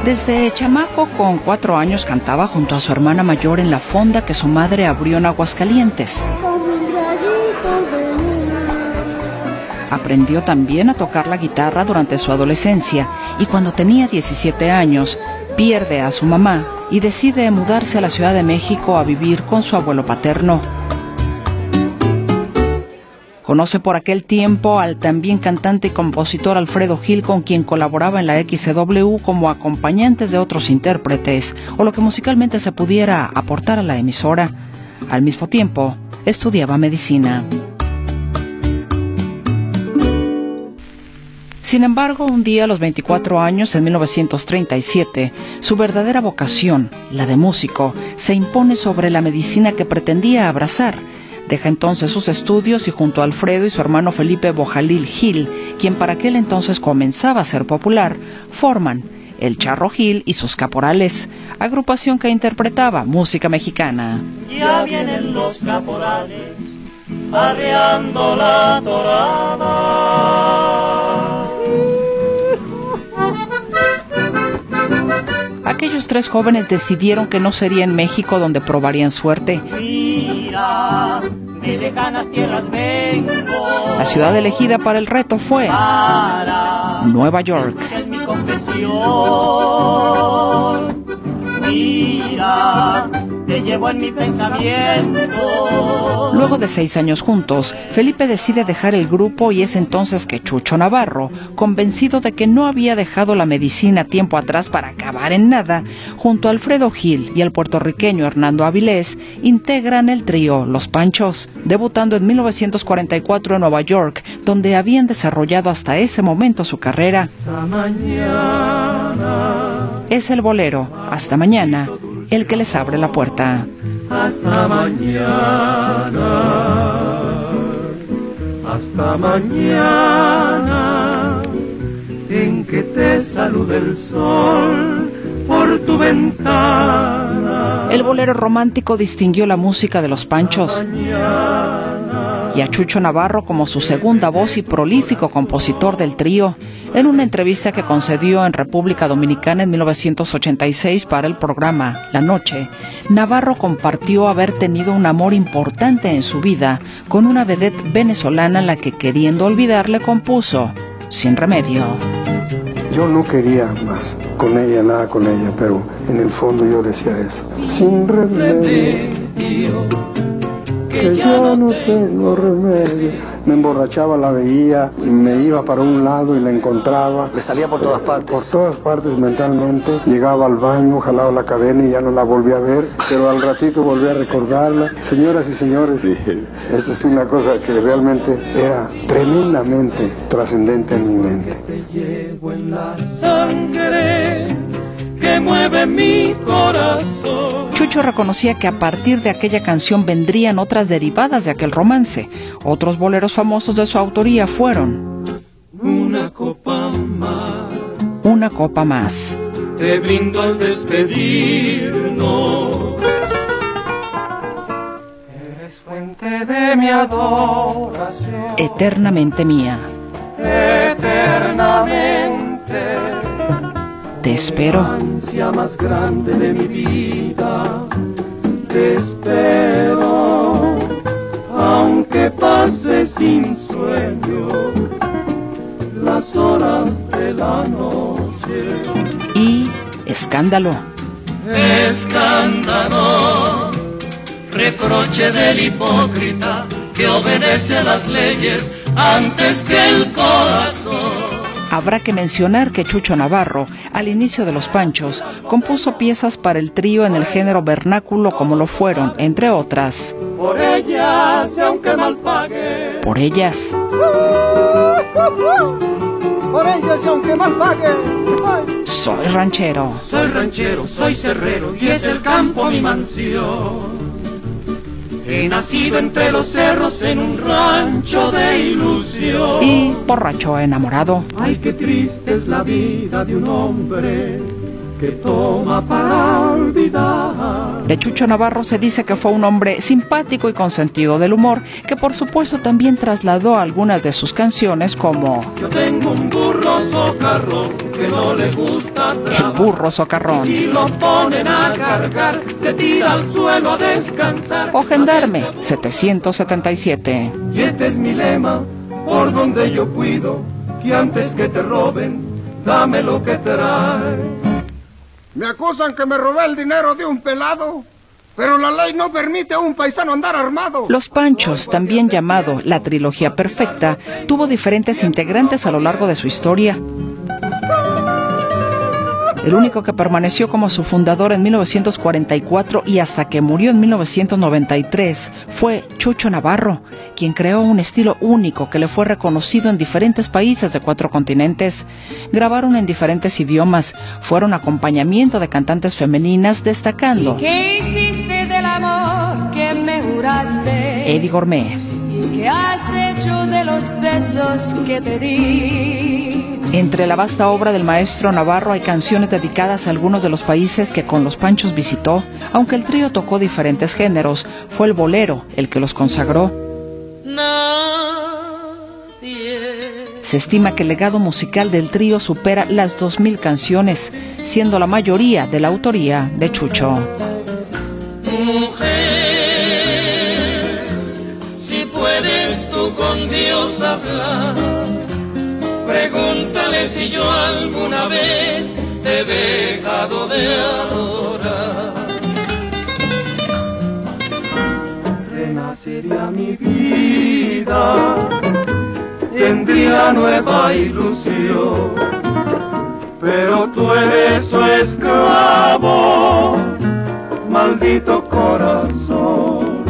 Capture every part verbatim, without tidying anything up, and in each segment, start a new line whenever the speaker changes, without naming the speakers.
Desde chamaco, con cuatro años, cantaba junto a su hermana mayor en la fonda que su madre abrió en Aguascalientes. Aprendió también a tocar la guitarra durante su adolescencia y cuando tenía diecisiete años, pierde a su mamá y decide mudarse a la Ciudad de México a vivir con su abuelo paterno. Conoce por aquel tiempo al también cantante y compositor Alfredo Gil, con quien colaboraba en la X C W como acompañantes de otros intérpretes o lo que musicalmente se pudiera aportar a la emisora. Al mismo tiempo, estudiaba medicina. Sin embargo, un día a los veinticuatro años, en mil novecientos treinta y siete, su verdadera vocación, la de músico, se impone sobre la medicina que pretendía abrazar. Deja entonces sus estudios y junto a Alfredo y su hermano Felipe Bojalil Gil, quien para aquel entonces comenzaba a ser popular, forman El Charro Gil y sus Caporales, agrupación que interpretaba música mexicana.
Ya vienen los caporales, arreando la torada.
Aquellos tres jóvenes decidieron que no sería en México donde probarían suerte.
Mira, de lejanas tierras vengo.
La ciudad elegida para el reto fue
Para
Nueva York.
es mi confesión. Mira, te llevo en mi pensamiento.
Luego de seis años juntos, Felipe decide dejar el grupo y es entonces que Chucho Navarro, convencido de que no había dejado la medicina tiempo atrás para acabar en nada, junto a Alfredo Gil y al puertorriqueño Hernando Avilés, integran el trío Los Panchos, debutando en mil novecientos cuarenta y cuatro en Nueva York, donde habían desarrollado hasta ese momento su carrera.
Hasta mañana.
Es el bolero Hasta Mañana el que les abre la puerta.
Hasta mañana, hasta mañana, en que te salude el sol por tu ventana.
El bolero romántico distinguió la música de Los Panchos y a Chucho Navarro como su segunda voz y prolífico compositor del trío. En una entrevista que concedió en República Dominicana en mil novecientos ochenta y seis para el programa La Noche, Navarro compartió haber tenido un amor importante en su vida con una vedette venezolana a la que, queriendo olvidar, le compuso Sin Remedio.
Yo no quería más con ella, nada con ella, pero en el fondo yo decía eso. Sin remedio, que ya no tengo remedio. Me emborrachaba, la veía, me iba para un lado y la encontraba.
Le salía por todas partes.
Por todas partes mentalmente. Llegaba al baño, jalaba la cadena y ya no la volví a ver. Pero al ratito volví a recordarla. Señoras y señores, esa es una cosa que realmente era tremendamente trascendente en mi mente.
Te llevo en la sangre que mueve mi corazón.
Chucho reconocía que a partir de aquella canción vendrían otras derivadas de aquel romance. Otros boleros famosos de su autoría fueron
Una copa más,
Una copa más,
te brindo al despedirnos. Eres fuente de mi adoración,
Eternamente mía,
eternamente.
Te espero.
La ansia más grande de mi vida, te espero, aunque pase sin sueño las horas de la noche.
Y Escándalo.
Escándalo, reproche del hipócrita que obedece a las leyes antes que el corazón.
Habrá que mencionar que Chucho Navarro, al inicio de Los Panchos, compuso piezas para el trío en el género vernáculo como lo fueron, entre otras,
Por ellas, aunque mal pague.
Por ellas,
Por ellas, aunque mal pague.
Soy ranchero,
Soy ranchero, soy cerrero y es el campo mi mansión. He nacido entre los cerros en un rancho de ilusión.
y Borracho enamorado.
Ay, qué triste es la vida de un hombre que toma para olvidar.
De Chucho Navarro se dice que fue un hombre simpático y con sentido del humor, que por supuesto también trasladó algunas de sus canciones como
Yo tengo un burro socarrón que no le gusta trabajar.
El burro socarrón.
Y si lo ponen a cargar, se tira al suelo a descansar.
O Gendarme, setecientos setenta y siete.
Y este es mi lema, por donde yo cuido, que antes que te roben, dame lo que traes.
Me acusan que me robé el dinero de un pelado, pero la ley no permite a un paisano andar armado.
Los Panchos, también llamado la trilogía perfecta, tuvo diferentes integrantes a lo largo de su historia. El único que permaneció como su fundador en mil novecientos cuarenta y cuatro y hasta que murió en mil novecientos noventa y tres fue Chucho Navarro, quien creó un estilo único que le fue reconocido en diferentes países de cuatro continentes. Grabaron en diferentes idiomas, fueron acompañamiento de cantantes femeninas, destacando
¿Qué hiciste del amor que me juraste?
Eddie Gourmet.
¿Y qué has hecho de los besos que te di?
Entre la vasta obra del maestro Navarro hay canciones dedicadas a algunos de los países que con los Panchos visitó. Aunque el trío tocó diferentes géneros, fue el bolero el que los consagró.
Nadie.
Se estima que el legado musical del trío supera las dos mil canciones, siendo la mayoría de la autoría de Chucho.
Mujer, si puedes tú con Dios hablar, pregúntale si yo alguna vez te he dejado de adorar. Renacería mi vida, tendría nueva ilusión, pero tú eres su esclavo, maldito corazón.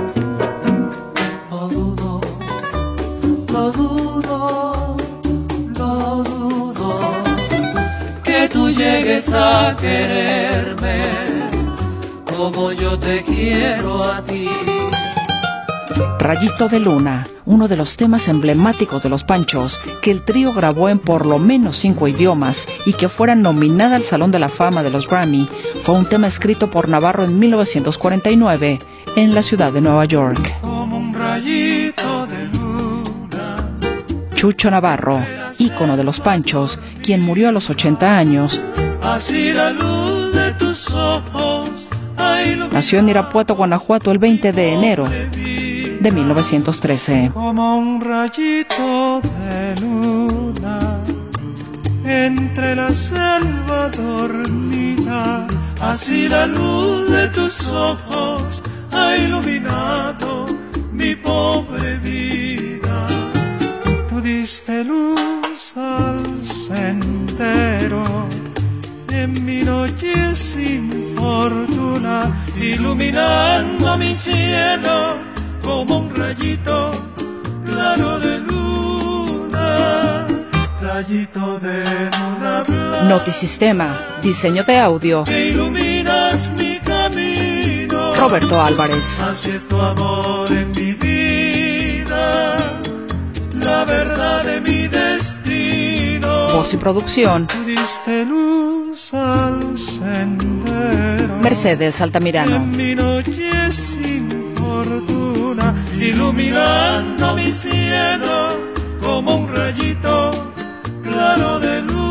Lo dudo, lo dudo, lo dudo, que tú llegues a quererme como yo te quiero a ti.
Rayito de Luna, uno de los temas emblemáticos de los Panchos, que el trío grabó en por lo menos cinco idiomas y que fuera nominada al Salón de la Fama de los Grammy, fue un tema escrito por Navarro en mil novecientos cuarenta y nueve en la ciudad de Nueva York.
Como un rayito de luna.
Chucho Navarro, ícono de los Panchos, quien murió a los ochenta años,
Así la luz de tus ojos, ay, lo
nació en Irapuato, Guanajuato, el veinte de enero de mil novecientos trece.
como un rayito de luna entre la selva dormida. Así la luz de tus ojos ha iluminado mi pobre vida. Tú diste luz al sendero en mi noche sin fortuna, iluminando mi cielo como un rayito claro de luna, rayito de luna blanca.
Notisistema, diseño de audio,
Que iluminas mi camino.
Roberto Álvarez.
Así es tu amor en mi vida, la verdad de mi destino.
Voz y producción,
Tú diste luz al sendero.
Mercedes Altamirano.
En mi noche sin fortuna, iluminando mi cielo como un rayito claro de luz.